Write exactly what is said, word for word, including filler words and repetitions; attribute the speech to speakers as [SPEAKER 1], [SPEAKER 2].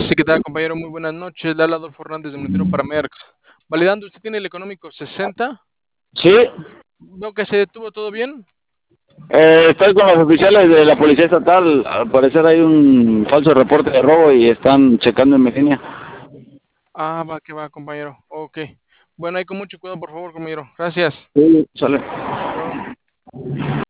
[SPEAKER 1] Sí, ¿qué tal, compañero? Muy buenas noches. Le habla Adolfo Hernández de Monitero para Merck. Validando, ¿usted tiene el económico sesenta?
[SPEAKER 2] Sí,
[SPEAKER 1] Veo que se detuvo todo bien.
[SPEAKER 2] eh, estoy con los oficiales de la Policía Estatal. Al parecer hay un falso reporte de robo y están checando en mi línea.
[SPEAKER 1] Ah, va, que va, compañero. Ok. Bueno, ahí con mucho cuidado, por favor, compañero. Gracias.
[SPEAKER 2] Sí, sale.
[SPEAKER 1] Hasta luego.